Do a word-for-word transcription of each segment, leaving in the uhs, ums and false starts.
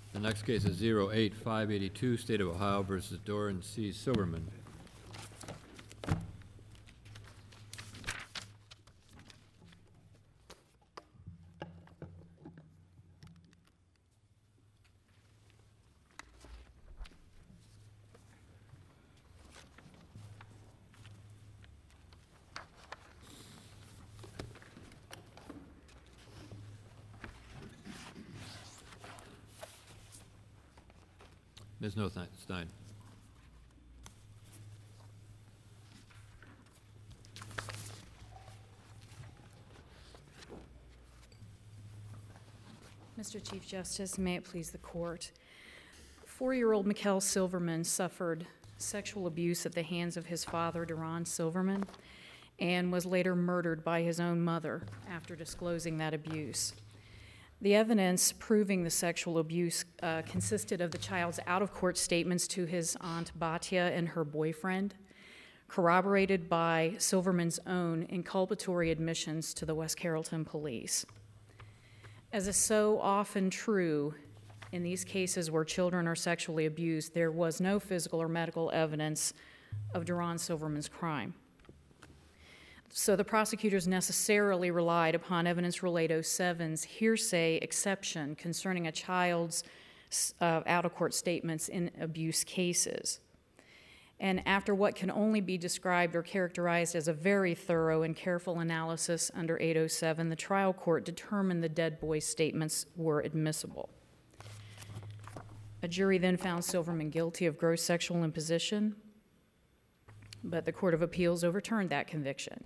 The next case is zero eight five eighty-two, State of Ohio versus Doran C. Silverman. Miz Nothstein. Mister Chief Justice, may it please the court. Four-year-old Mikkel Silverman suffered sexual abuse at the hands of his father, Doran Silverman, and was later murdered by his own mother after disclosing that abuse. The evidence proving the sexual abuse uh, consisted of the child's out-of-court statements to his aunt Batya and her boyfriend, corroborated by Silverman's own inculpatory admissions to the West Carrollton police. As is so often true in these cases where children are sexually abused, there was no physical or medical evidence of Doran Silverman's crime. So the prosecutors necessarily relied upon Evidence Rule eight oh seven's hearsay exception concerning a child's uh, out-of-court statements in abuse cases. And after what can only be described or characterized as a very thorough and careful analysis under eight oh seven, the trial court determined the dead boy's statements were admissible. A jury then found Silverman guilty of gross sexual imposition, but the Court of Appeals overturned that conviction,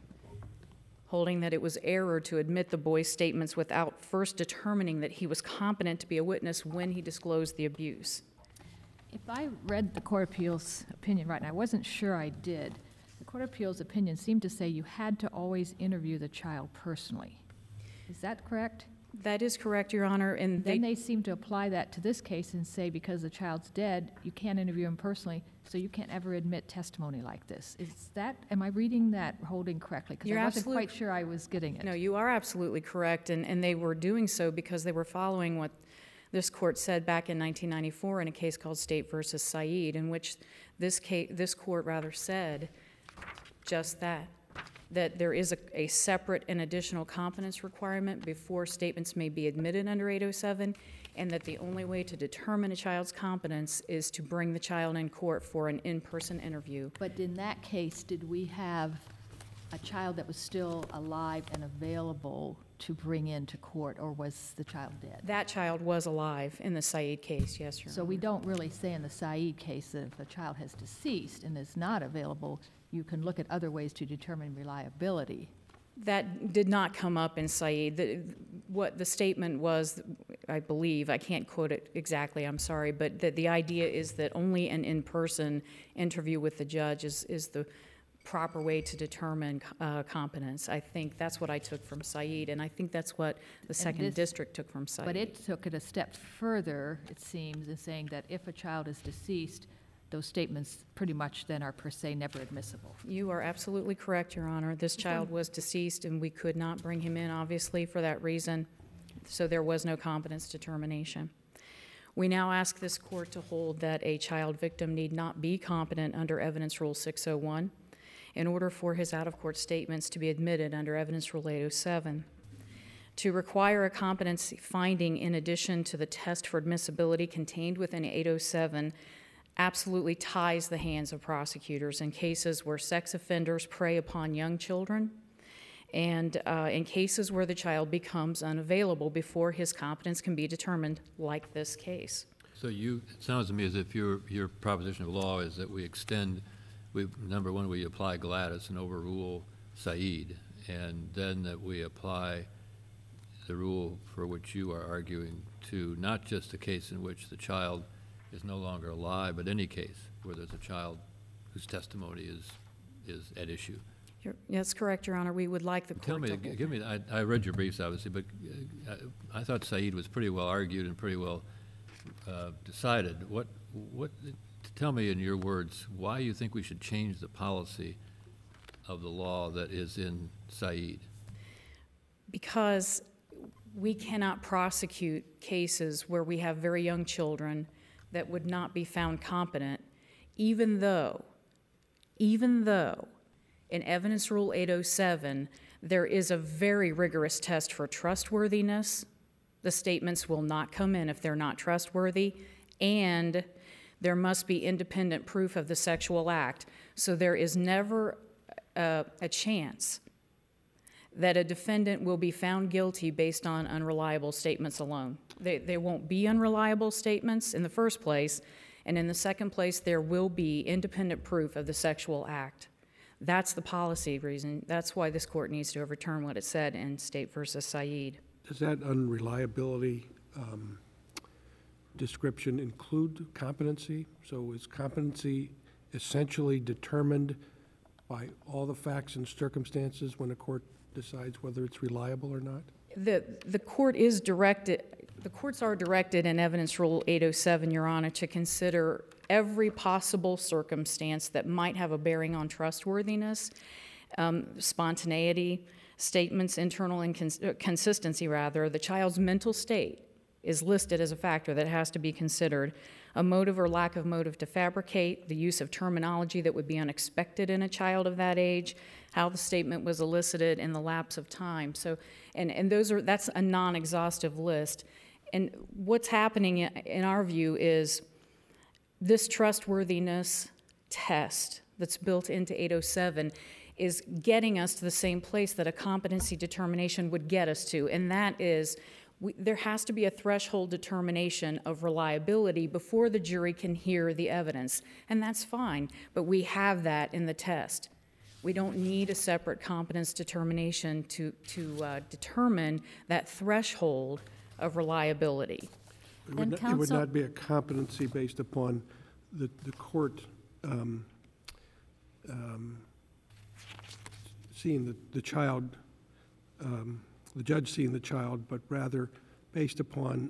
holding that it was error to admit the boy's statements without first determining that he was competent to be a witness when he disclosed the abuse. If I read the Court of Appeals opinion right, and I wasn't sure I did, the Court of Appeals opinion seemed to say you had to always interview the child personally. Is that correct? That is correct, Your Honor. And then they, they seem to apply that to this case and say because the child's dead, you can't interview him personally, so you can't ever admit testimony like this. Is that, am I reading that holding correctly? Because I wasn't quite sure I was getting it. No, you are absolutely correct, and, and they were doing so because they were following what this court said back in nineteen ninety-four in a case called State versus Said, in which this case, this court rather said just that, that there is a, a separate and additional competence requirement before statements may be admitted under eight oh seven, and that the only way to determine a child's competence is to bring the child in court for an in-person interview. But in that case, did we have a child that was still alive and available to bring into court, or was the child dead? That child was alive in the Said case, yes, Your Honor. So we don't really say in the Said case that if a child has deceased and is not available, you can look at other ways to determine reliability. That did not come up in Said. The, what the statement was, I believe, I can't quote it exactly, I'm sorry, but that the idea is that only an in-person interview with the judge is, is the proper way to determine uh, competence. I think that's what I took from Said, and I think that's what the Second this, District took from Said. But it took it a step further, it seems, in saying that if a child is deceased, those statements pretty much then are per se never admissible. You are absolutely correct, Your Honor. This child was deceased, and we could not bring him in, obviously, for that reason, so there was no competence determination. We now ask this court to hold that a child victim need not be competent under Evidence Rule six oh one in order for his out-of-court statements to be admitted under Evidence Rule eight oh seven. To require a competency finding in addition to the test for admissibility contained within eight oh seven absolutely ties the hands of prosecutors in cases where sex offenders prey upon young children and uh, in cases where the child becomes unavailable before his competence can be determined, like this case. So you, it sounds to me as if your, your proposition of law is that we extend, we, number one, we apply Gladys and overrule Said, and then that we apply the rule for which you are arguing to not just the case in which the child is no longer alive, but any case where there's a child whose testimony is is at issue. You're, that's correct, Your Honor. We would like the Tell court me, to hold give me. I, I read your briefs, obviously, but uh, I thought Said was pretty well argued and pretty well uh, decided. What what? Tell me in your words why you think we should change the policy of the law that is in Said. Because we cannot prosecute cases where we have very young children that would not be found competent, even though, even though in Evidence Rule eight oh seven, there is a very rigorous test for trustworthiness. The statements will not come in if they're not trustworthy, and there must be independent proof of the sexual act. So there is never a, a chance that a defendant will be found guilty based on unreliable statements alone. They, they won't be unreliable statements in the first place, and in the second place, there will be independent proof of the sexual act. That's the policy reason. That's why this court needs to overturn what it said in State versus Said. Does that unreliability um, description include competency? So is competency essentially determined by all the facts and circumstances when a court decides whether it's reliable or not? The, the court is directed, the courts are directed in Evidence Rule eight oh seven, Your Honor, to consider every possible circumstance that might have a bearing on trustworthiness, um, spontaneity, statements, internal inconsistency, rather. The child's mental state is listed as a factor that has to be considered. A motive or lack of motive to fabricate, the use of terminology that would be unexpected in a child of that age, how the statement was elicited in the lapse of time. So, and, and those are, that's a non-exhaustive list. And what's happening in our view is this trustworthiness test that's built into eight oh seven is getting us to the same place that a competency determination would get us to, and that is we, there has to be a threshold determination of reliability before the jury can hear the evidence, and that's fine, but we have that in the test. We don't need a separate competence determination to, to uh, determine that threshold of reliability. It would, And not, it would counsel- not be a competency based upon the, the court um, um, seeing the, the child, um, the judge seeing the child, but rather based upon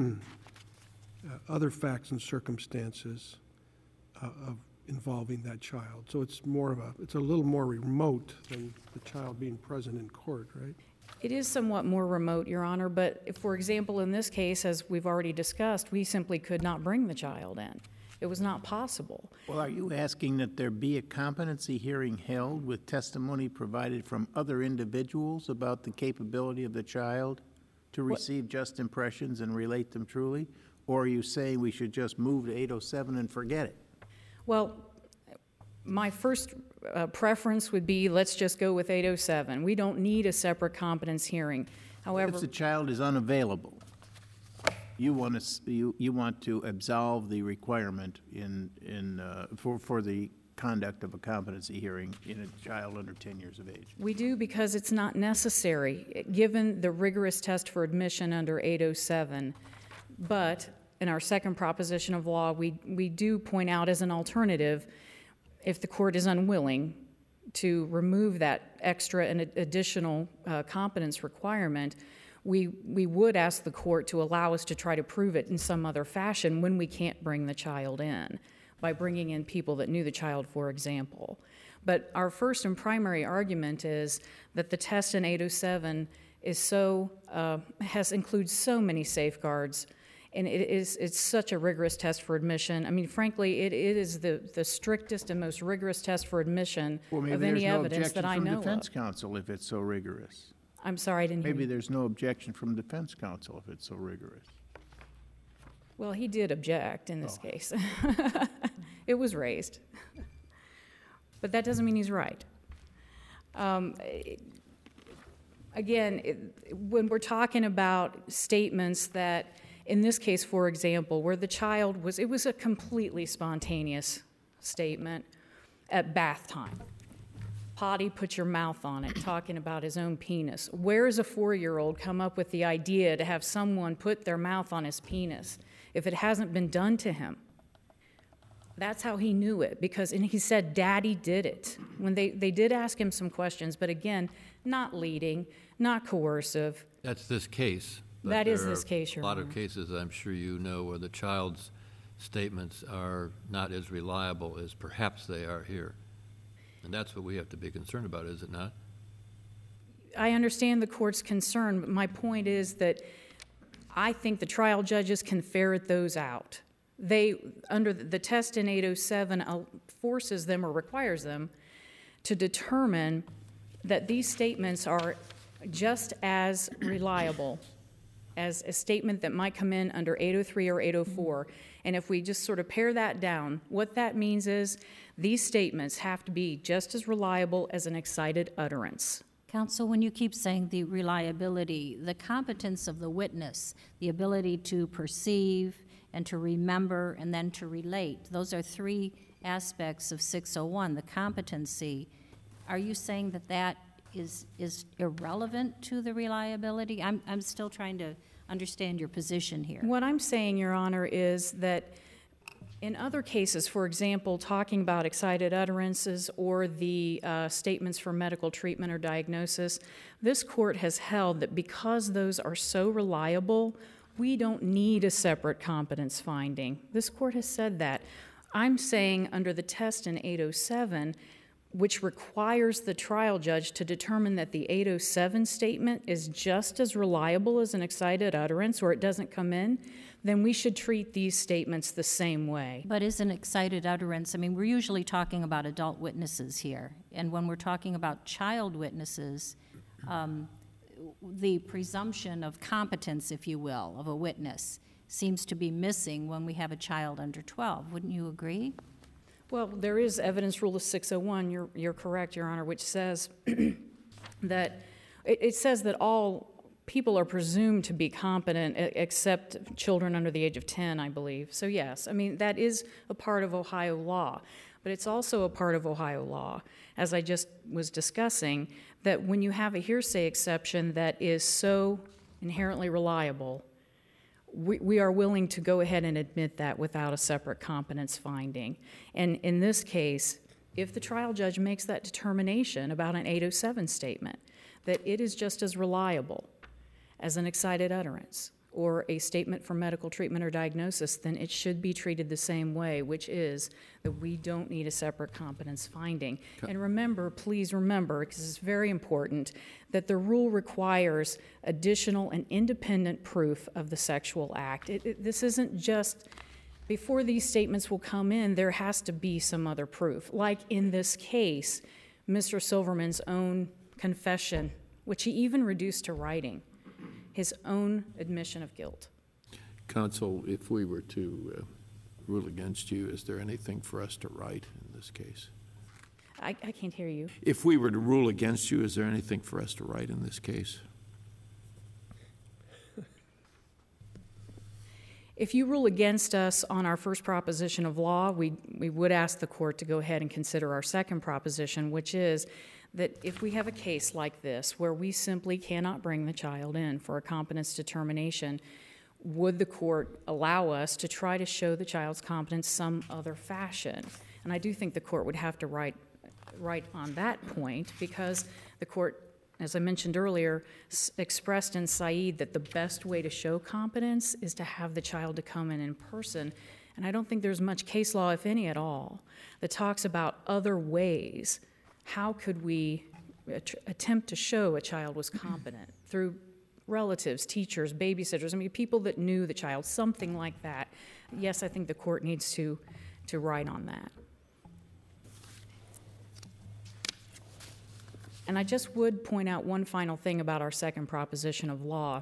uh, other facts and circumstances uh, of involving that child. So it's more of a, it's a little more remote than the child being present in court, right? It is somewhat more remote, Your Honor, but if, for example, in this case, as we've already discussed, we simply could not bring the child in. It was not possible. Well, are you asking that there be a competency hearing held with testimony provided from other individuals about the capability of the child to receive just impressions and relate them truly? Or are you saying we should just move to eight oh seven and forget it? Well, my first uh, preference would be let's just go with eight oh seven. We don't need a separate competence hearing. However, If the child is unavailable, you want to you you want to absolve the requirement in in uh, for for the conduct of a competency hearing in a child under ten years of age. we do because it's not necessary, given the rigorous test for admission under eight oh seven. But in our second proposition of law, we we do point out as an alternative, if the court is unwilling to remove that extra and additional uh, competence requirement, we we would ask the court to allow us to try to prove it in some other fashion when we can't bring the child in, by bringing in people that knew the child, for example. But our first and primary argument is that the test in eight oh seven is so uh, has includes so many safeguards. And it is, it's such a rigorous test for admission. I mean, frankly, it, it is the, the strictest and most rigorous test for admission Well, maybe of there's any no evidence that I objection know from defense of. counsel if it's so rigorous. I'm sorry, I didn't hear Maybe you. there's no objection from defense counsel if it's so rigorous. Well, he did object in this Oh. case. It was raised. But that doesn't mean he's right. Um, it- Again, it- when we're talking about statements that, in this case, for example, where the child was, it was a completely spontaneous statement at bath time. Potty, put your mouth on it, talking about his own penis. Where does a four-year-old come up with the idea to have someone put their mouth on his penis if it hasn't been done to him? That's how he knew it, because, and he said, Daddy did it. When they, they did ask him some questions, but again, not leading, not coercive. That's this case. but That is there this are case, Your A lot of Honor. cases, I'm sure you know, where the child's statements are not as reliable as perhaps they are here. And that's what we have to be concerned about, is it not? I understand the court's concern, but my point is that I think the trial judges can ferret those out. They, under the test in eight oh seven, uh, forces them or requires them to determine that these statements are just as reliable as a statement that might come in under eight oh three or eight oh four. And if we just sort of pare that down, what that means is these statements have to be just as reliable as an excited utterance. Counsel, when you keep saying the reliability, the competence of the witness, the ability to perceive and to remember and then to relate, those are three aspects of six oh one, the competency. Are you saying that that is is irrelevant to the reliability? I'm, I'm still trying to understand your position here. What I'm saying, Your Honor, is that in other cases, for example, talking about excited utterances or the uh, statements for medical treatment or diagnosis, this court has held that because those are so reliable, we don't need a separate competence finding. This court has said that. I'm saying under the test in eight oh seven, which requires the trial judge to determine that the eight oh seven statement is just as reliable as an excited utterance or it doesn't come in, then we should treat these statements the same way. But is an excited utterance, I mean, we're usually talking about adult witnesses here, and when we're talking about child witnesses, um, the presumption of competence, if you will, of a witness seems to be missing when we have a child under twelve. Wouldn't you agree? Well, there is evidence rule of six oh one, you're, you're correct, Your Honor, which says that, it, it says that all people are presumed to be competent except children under the age of ten, I believe. So yes, I mean, that is a part of Ohio law, but it's also a part of Ohio law, as I just was discussing, that when you have a hearsay exception that is so inherently reliable, we, we are willing to go ahead and admit that without a separate competence finding. And in this case, if the trial judge makes that determination about an eight oh seven statement, that it is just as reliable as an excited utterance or a statement for medical treatment or diagnosis, then it should be treated the same way, which is that we don't need a separate competence finding. Okay. And remember, please remember, because it's very important, that the rule requires additional and independent proof of the sexual act. It, it, this isn't just, before these statements will come in, there has to be some other proof. Like in this case, Mister Silverman's own confession, which he even reduced to writing, his own admission of guilt. Counsel, if we were to uh, rule against you, is there anything for us to write in this case? I, I can't hear you. If we were to rule against you, is there anything for us to write in this case? If you rule against us on our first proposition of law, we, we would ask the court to go ahead and consider our second proposition, which is that if we have a case like this where we simply cannot bring the child in for a competence determination, would the court allow us to try to show the child's competence some other fashion? And I do think the court would have to write, write on that point, because the court, as I mentioned earlier, s- expressed in Said that the best way to show competence is to have the child to come in in person. And I don't think there's much case law, if any at all, that talks about other ways. How could we att- attempt to show a child was competent? Through relatives, teachers, babysitters, I mean, people that knew the child, something like that. Yes, I think the court needs to, to write on that. And I just would point out one final thing about our second proposition of law.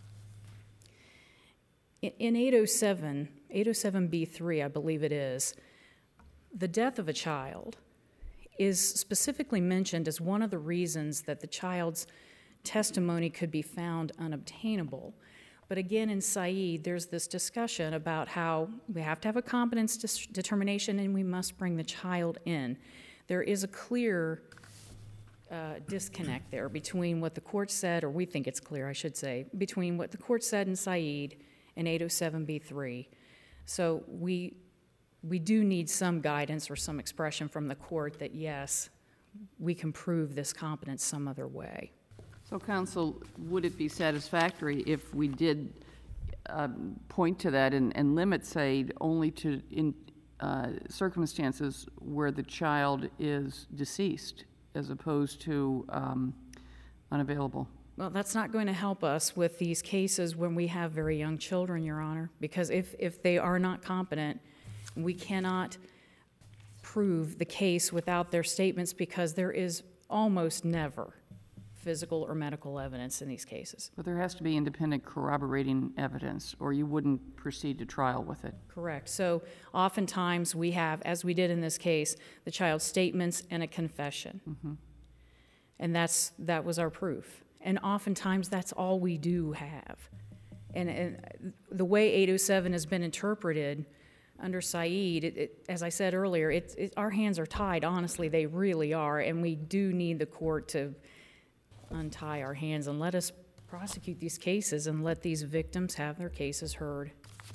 In, in eight oh seven, eight oh seven B three, I believe it is, the death of a child is specifically mentioned as one of the reasons that the child's testimony could be found unobtainable. But again, in Said, there's this discussion about how we have to have a competence dis- determination and we must bring the child in. There is a clear uh, disconnect there between what the court said, or we think it's clear, I should say, between what the court said in Said and eight oh seven B three. So we we do need some guidance or some expression from the court that, yes, we can prove this competence some other way. So, counsel, would it be satisfactory if we did um, point to that and, and limit Said only to in uh, circumstances where the child is deceased, as opposed to um, unavailable. Well, that's not going to help us with these cases when we have very young children, Your Honor, because if, if they are not competent, we cannot prove the case without their statements because there is almost never physical or medical evidence in these cases. But there has to be independent corroborating evidence, or you wouldn't proceed to trial with it. Correct. So oftentimes we have, as we did in this case, the child's statements and a confession. Mm-hmm. And that's, that was our proof. And oftentimes that's all we do have. And, and the way eight oh seven has been interpreted under Said, it, it, as I said earlier, it, it, our hands are tied. Honestly, they really are. And we do need the court to untie our hands and let us prosecute these cases and let these victims have their cases heard.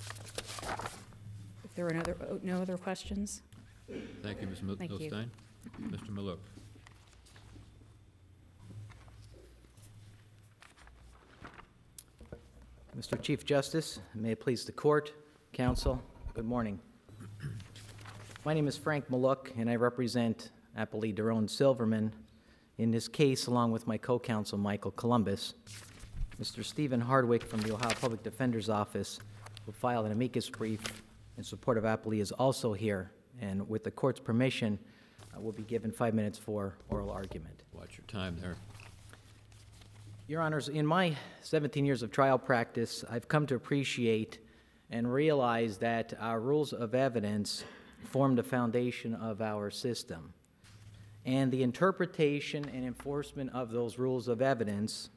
If there are no other, no other questions? Thank you, Miz Mil- Thank you. Milstein. Mister Maluk. Mister Chief Justice, may it please the court, counsel, good morning. My name is Frank Maluk, and I represent Appellee Daron Silverman in this case, along with my co-counsel, Michael Columbus. Mister Stephen Hardwick from the Ohio Public Defender's Office, who filed an amicus brief in support of Appellee, is also here, and with the court's permission, uh, will be given five minutes for oral argument. Watch your time there. Your Honors, in my seventeen years of trial practice, I've come to appreciate and realize that our rules of evidence form the foundation of our system. And the interpretation and enforcement of those rules of evidence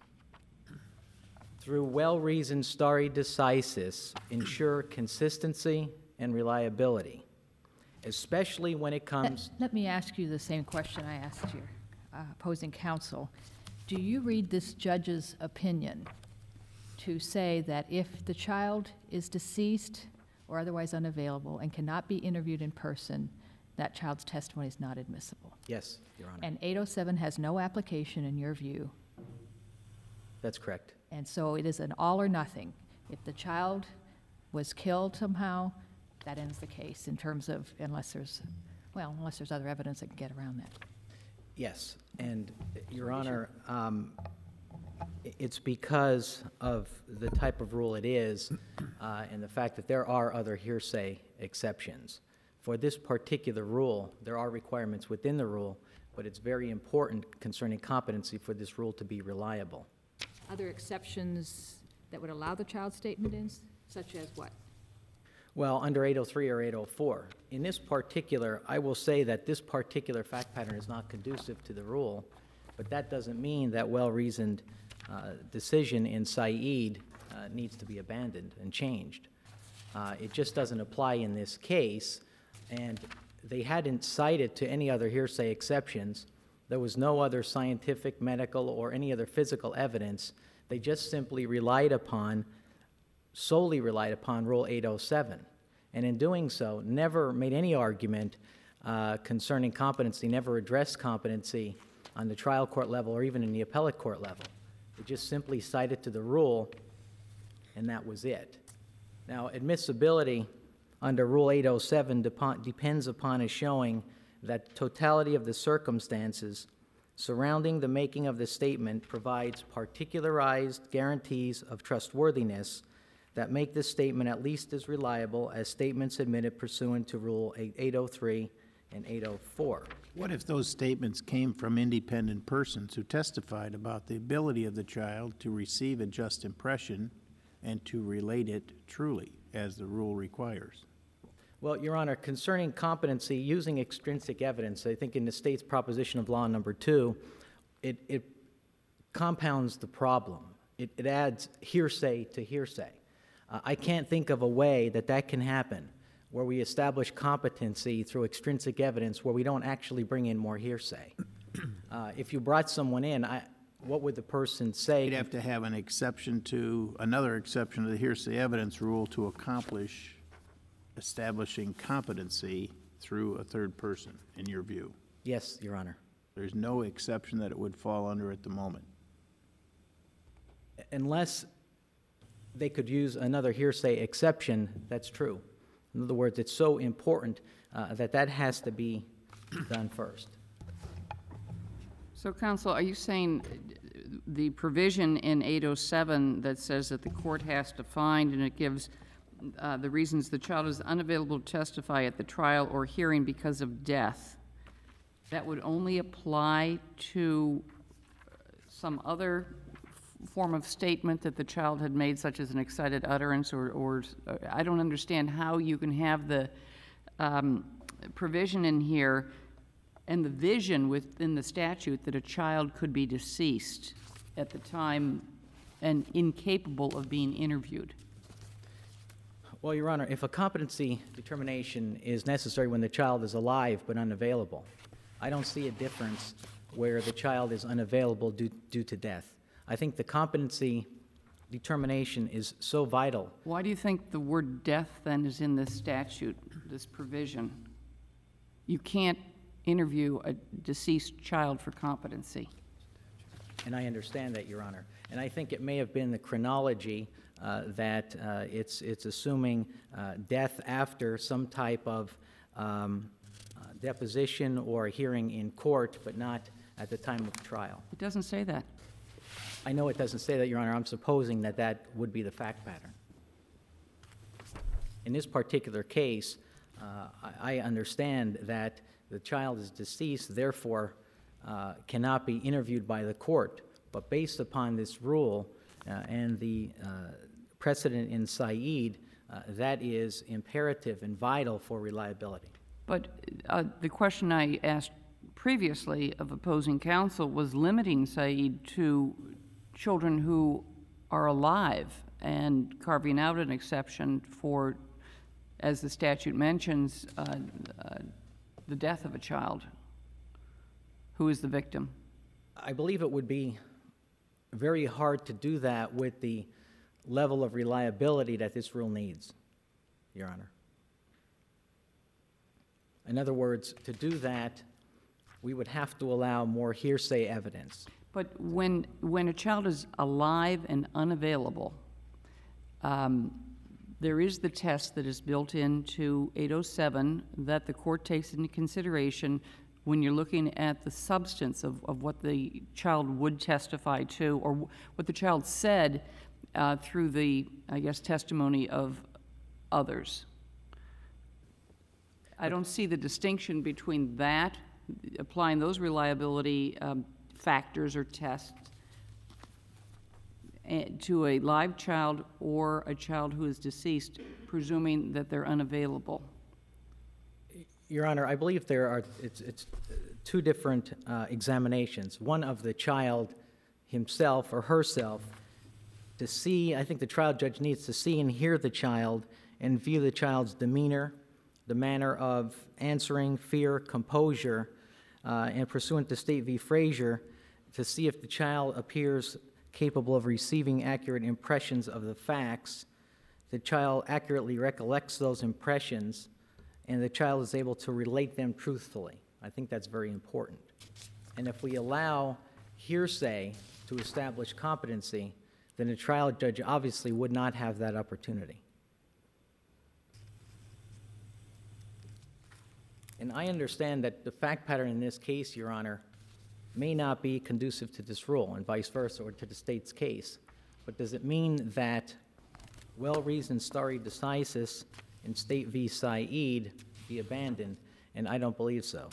through well-reasoned stare decisis ensure consistency and reliability, especially when it comes... Let, let me ask you the same question I asked your uh, opposing counsel. Do you read this judge's opinion to say that if the child is deceased or otherwise unavailable and cannot be interviewed in person, that child's testimony is not admissible? Yes, Your Honor. And eight oh seven has no application in your view? That's correct. And so it is an all or nothing. If the child was killed somehow, that ends the case in terms of, unless there's, well, unless there's other evidence that can get around that. Yes, and Your Honor, um, it's because of the type of rule it is uh, and the fact that there are other hearsay exceptions. For this particular rule, there are requirements within the rule, but it's very important concerning competency for this rule to be reliable. Other exceptions that would allow the child statement in, such as what? Well, under eight oh three or eight oh four. In this particular, I will say that this particular fact pattern is not conducive to the rule, but that doesn't mean that well-reasoned uh, decision in Said uh, needs to be abandoned and changed. Uh, it just doesn't apply in this case, and they hadn't cited to any other hearsay exceptions. There was no other scientific, medical, or any other physical evidence. They just simply relied upon, solely relied upon Rule eight oh seven. And in doing so, never made any argument uh, concerning competency, never addressed competency on the trial court level or even in the appellate court level. They just simply cited to the rule, and that was it. Now, admissibility under Rule eight oh seven dep- depends upon a showing that totality of the circumstances surrounding the making of the statement provides particularized guarantees of trustworthiness that make this statement at least as reliable as statements admitted pursuant to Rule eight oh three and eight oh four. What if those statements came from independent persons who testified about the ability of the child to receive a just impression and to relate it truly, as the rule requires? Well, Your Honor, concerning competency, using extrinsic evidence, I think in the state's proposition of law number two, it, it compounds the problem. It, it adds hearsay to hearsay. Uh, I can't think of a way that that can happen where we establish competency through extrinsic evidence where we don't actually bring in more hearsay. Uh, if you brought someone in, I, what would the person say? You'd have to have an exception to, another exception to the hearsay evidence rule to accomplish establishing competency through a third person, in your view. Yes, Your Honor. There's no exception that it would fall under at the moment. Unless they could use another hearsay exception, that's true. In other words, it's so important uh, that that has to be done first. So, counsel, are you saying the provision in eight oh seven that says that the court has to find, and it gives uh, the reasons the child is unavailable to testify at the trial or hearing because of death, that would only apply to some other f- form of statement that the child had made, such as an excited utterance, or, or uh, I don't understand how you can have the um, provision in here and the vision within the statute that a child could be deceased at the time and incapable of being interviewed. Well, Your Honor, if a competency determination is necessary when the child is alive but unavailable, I don't see a difference where the child is unavailable due, due to death. I think the competency determination is so vital. Why do you think the word death then is in this statute, this provision? You can't interview a deceased child for competency. And I understand that, Your Honor. And I think it may have been the chronology uh, that uh, it's, it's assuming uh, death after some type of um, uh, deposition or hearing in court, but not at the time of trial. It doesn't say that. I know it doesn't say that, Your Honor. I'm supposing that that would be the fact pattern. In this particular case, uh, I I understand that the child is deceased, therefore uh, cannot be interviewed by the court. But based upon this rule uh, and the uh, precedent in Said, uh, that is imperative and vital for reliability. But uh, the question I asked previously of opposing counsel was limiting Said to children who are alive and carving out an exception for, as the statute mentions, uh, uh, the death of a child. Who is the victim? I believe it would be very hard to do that with the level of reliability that this rule needs, Your Honor. In other words, to do that, we would have to allow more hearsay evidence. But when, when a child is alive and unavailable, um, there is the test that is built into eight oh seven that the court takes into consideration when you're looking at the substance of, of what the child would testify to, or w- what the child said uh, through the, I guess, testimony of others. I don't see the distinction between that, applying those reliability um, factors or tests to a live child or a child who is deceased, presuming that they're unavailable. Your Honor, I believe there are, it's, it's two different uh, examinations. One of the child himself or herself to see, I think the trial judge needs to see and hear the child and view the child's demeanor, the manner of answering, fear, composure, uh, and pursuant to State v. Frazier, to see if the child appears capable of receiving accurate impressions of the facts, the child accurately recollects those impressions, and the child is able to relate them truthfully. I think that's very important. And if we allow hearsay to establish competency, then a trial judge obviously would not have that opportunity. And I understand that the fact pattern in this case, Your Honor, may not be conducive to this rule, and vice versa, or to the state's case. But does it mean that well-reasoned stare decisis in State v. Said be abandoned? And I don't believe so.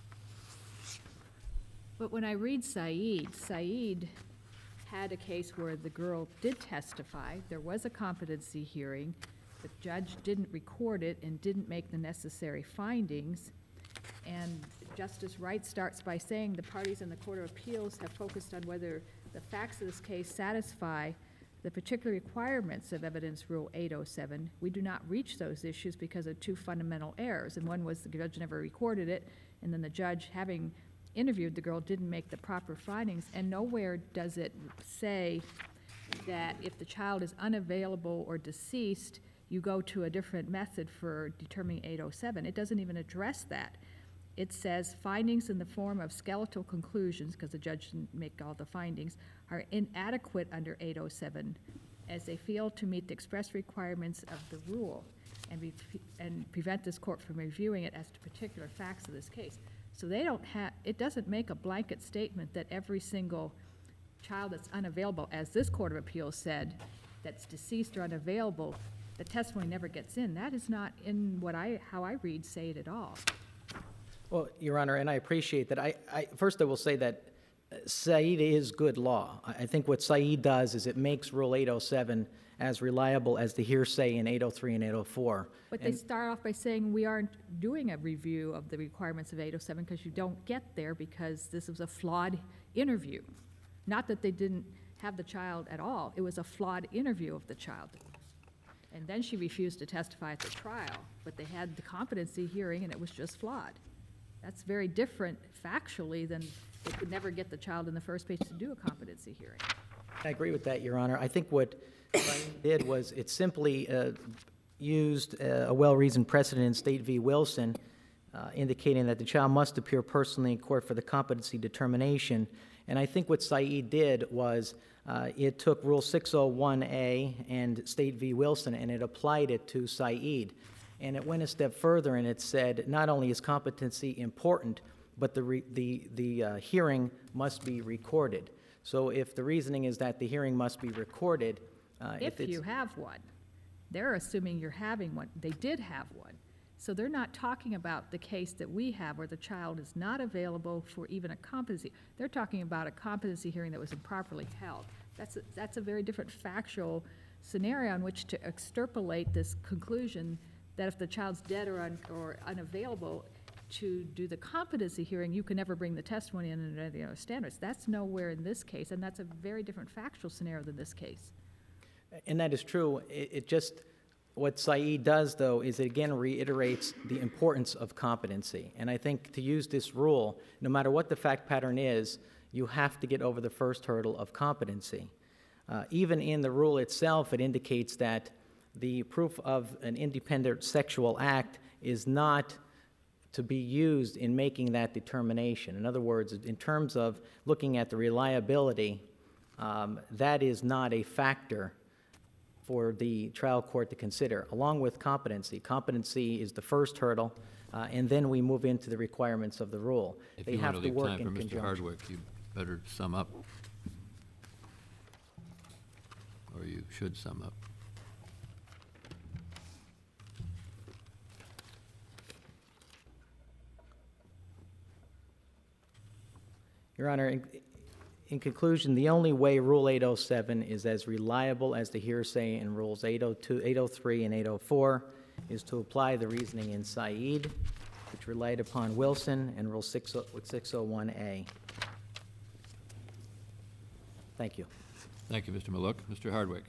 But when I read Said, Said had a case where the girl did testify. There was a competency hearing. The judge didn't record it and didn't make the necessary findings. And Justice Wright starts by saying the parties in the Court of Appeals have focused on whether the facts of this case satisfy the particular requirements of Evidence Rule eight oh seven. We do not reach those issues because of two fundamental errors. And one was the judge never recorded it, and then the judge, having interviewed the girl, didn't make the proper findings. And nowhere does it say that if the child is unavailable or deceased, you go to a different method for determining eight oh seven. It doesn't even address that. It says findings in the form of skeletal conclusions, because the judge didn't make all the findings, are inadequate under eight oh seven as they fail to meet the express requirements of the rule and, be, and prevent this court from reviewing it as to particular facts of this case. So they don't have, it doesn't make a blanket statement that every single child that's unavailable, as this Court of Appeals said, that's deceased or unavailable, the testimony never gets in. That is not in what I, how I read Said at all. Well, Your Honor, and I appreciate that. I, I first I will say that Said is good law. I I think what Said does is it makes Rule eight oh seven as reliable as the hearsay in eight oh three and eight oh four. But they start off by saying we aren't doing a review of the requirements of eight oh seven because you don't get there because this was a flawed interview. Not that they didn't have the child at all. It was a flawed interview of the child. And then she refused to testify at the trial, but they had the competency hearing and it was just flawed. That's very different factually than they could never get the child in the first place to do a competency hearing. I agree with that, Your Honor. I think what Said did was it simply uh, used uh, a well-reasoned precedent in State v. Wilson, uh, indicating that the child must appear personally in court for the competency determination. And I think what Said did was uh, it took Rule six oh one A and State v. Wilson and it applied it to Said. And it went a step further and it said not only is competency important, but the, re the, the uh, hearing must be recorded. So if the reasoning is that the hearing must be recorded, uh, if, if you have one, they're assuming you're having one. They did have one. So they're not talking about the case that we have where the child is not available for even a competency. They're talking about a competency hearing that was improperly held. That's a, that's a very different factual scenario in which to extrapolate this conclusion that if the child's dead or, un, or unavailable to do the competency hearing, you can never bring the testimony in under the other standards. That's nowhere in this case, and that's a very different factual scenario than this case. And that is true. It, it just, what Said does, though, is it again reiterates the importance of competency. And I think to use this rule, no matter what the fact pattern is, you have to get over the first hurdle of competency. Uh, even in the rule itself, it indicates that the proof of an independent sexual act is not to be used in making that determination. In other words, in terms of looking at the reliability, um, that is not a factor for the trial court to consider, along with competency. Competency is the first hurdle, uh, and then we move into the requirements of the rule. If they you have want to to leave work time in for Mister conjunction. Hardwick, you better sum up. Or you should sum up. Your Honor, in, in conclusion, the only way Rule eight oh seven is as reliable as the hearsay in Rules eight oh two, eight oh three and eight oh four is to apply the reasoning in Said, which relied upon Wilson, and Rule six oh one A. Thank you. Thank you, Mister Mallouk. Mister Hardwick.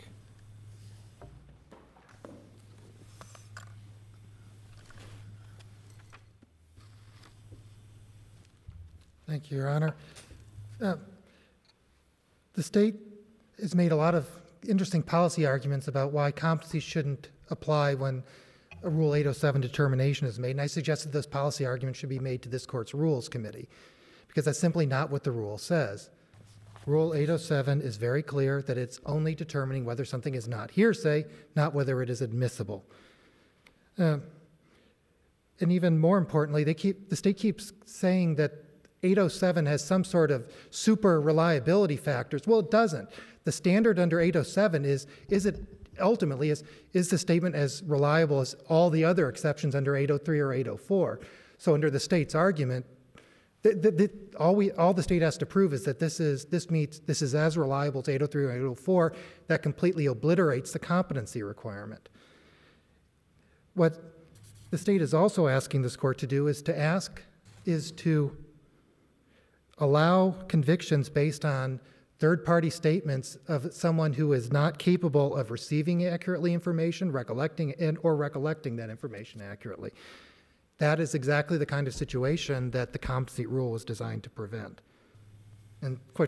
Thank you, Your Honor. Uh, the state has made a lot of interesting policy arguments about why competency shouldn't apply when a Rule eight oh seven determination is made, and I suggested those policy arguments should be made to this Court's Rules Committee, because that's simply not what the rule says. Rule eight oh seven is very clear that it's only determining whether something is not hearsay, not whether it is admissible. Uh, and even more importantly, they keep, the state keeps saying that eight oh seven has some sort of super reliability factors. Well, it doesn't. The standard under eight oh seven is, is it ultimately, is, is the statement as reliable as all the other exceptions under eight oh three or eight oh four? So under the state's argument, the, the, the, all, we, all the state has to prove is that this is, this meets, this is as reliable as eight oh three or eight oh four. That completely obliterates the competency requirement. What the state is also asking this court to do is to ask, is to allow convictions based on third-party statements of someone who is not capable of receiving accurately information, recollecting and or recollecting that information accurately. That is exactly the kind of situation that the competency rule was designed to prevent. And quite,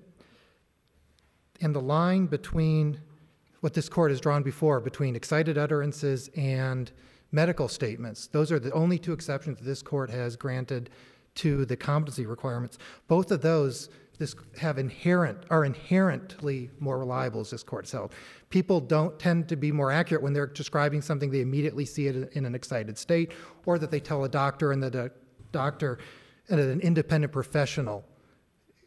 and the line between what this court has drawn before, between excited utterances and medical statements, those are the only two exceptions that this court has granted to the competency requirements. Both of those this have inherent are inherently more reliable, as this court has held. People don't tend to be more accurate when they're describing something they immediately see it in an excited state, or that they tell a doctor and that a doctor and an independent professional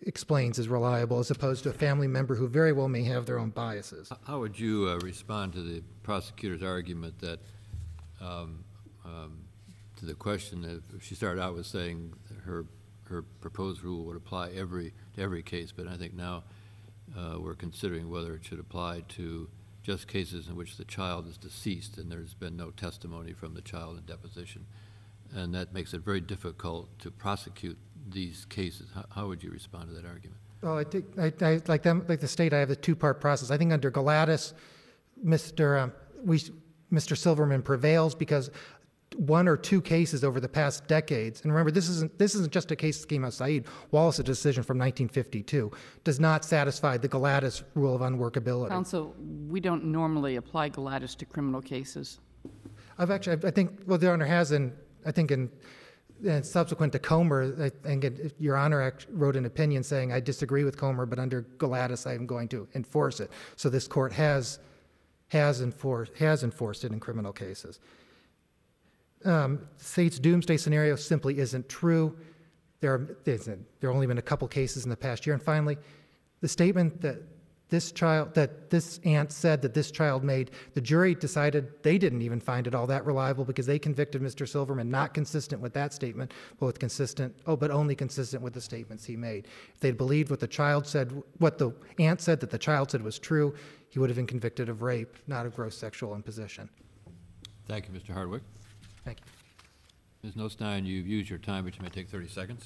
explains is reliable, as opposed to a family member who very well may have their own biases. How would you uh, respond to the prosecutor's argument that, um, um, to the question that she started out with saying her her proposed rule would apply every to every case, but I think now uh, we're considering whether it should apply to just cases in which the child is deceased and there's been no testimony from the child in deposition, and that makes it very difficult to prosecute these cases. How, how would you respond to that argument? Well, I think, I, I, like them, like the state, I have a two-part process. I think under Galatas, Mister Um, we, Mister Silverman prevails because one or two cases over the past decades, and remember, this isn't this isn't just a case that came out of Said. Wallace's decision from nineteen fifty-two does not satisfy the Galatas rule of unworkability. Counsel, we don't normally apply Galatas to criminal cases. I've actually, I think, well, the Honor has, in I think in. And subsequent to Comer, I think it, Your Honor act, wrote an opinion saying, I disagree with Comer, but under Galatas, I am going to enforce it. So this court has has enforced has enforced it in criminal cases. Um, State's doomsday scenario simply isn't true. There are there's a, there have only been a couple cases in the past year, and finally, the statement that this child that this aunt said that this child made, the jury decided they didn't even find it all that reliable because they convicted Mister Silverman not consistent with that statement, but with consistent oh, but only consistent with the statements he made. If they'd believed what the child said, what the aunt said that the child said was true, he would have been convicted of rape, not of gross sexual imposition. Thank you, Mister Hardwick. Thank you. Miz Nostine, you've used your time, but you may take thirty seconds.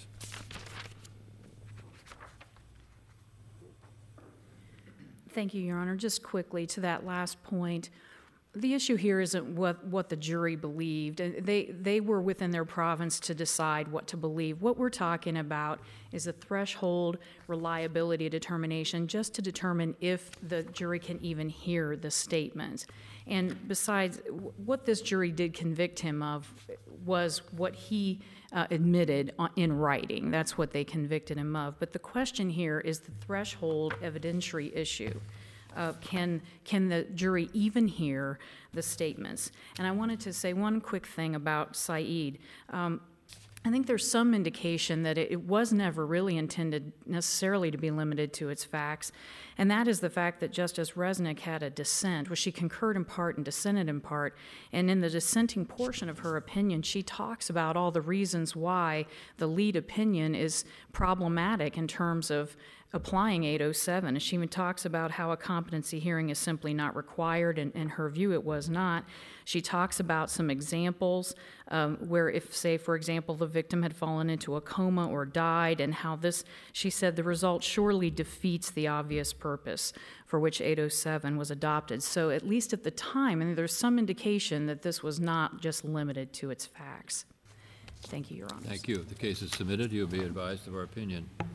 Thank you, Your Honor. Just quickly to that last point, the issue here isn't what, what the jury believed. They, they were within their province to decide what to believe. What we're talking about is a threshold reliability determination just to determine if the jury can even hear the statements. And besides, what this jury did convict him of was what he uh, admitted in writing. That's what they convicted him of. But the question here is the threshold evidentiary issue. Uh, can, can the jury even hear the statements? And I wanted to say one quick thing about Said. Um, I think there's some indication that it, it was never really intended necessarily to be limited to its facts, and that is the fact that Justice Resnick had a dissent, where she concurred in part and dissented in part, and in the dissenting portion of her opinion, she talks about all the reasons why the lead opinion is problematic in terms of applying eight oh seven. And she even talks about how a competency hearing is simply not required, and in her view it was not. She talks about some examples um, where if, say, for example, the victim had fallen into a coma or died, and how this, she said, the result surely defeats the obvious purpose for which eight oh seven was adopted. So at least at the time, and there's some indication that this was not just limited to its facts. Thank you, Your Honor. Thank you. The case is submitted. You'll be advised of our opinion.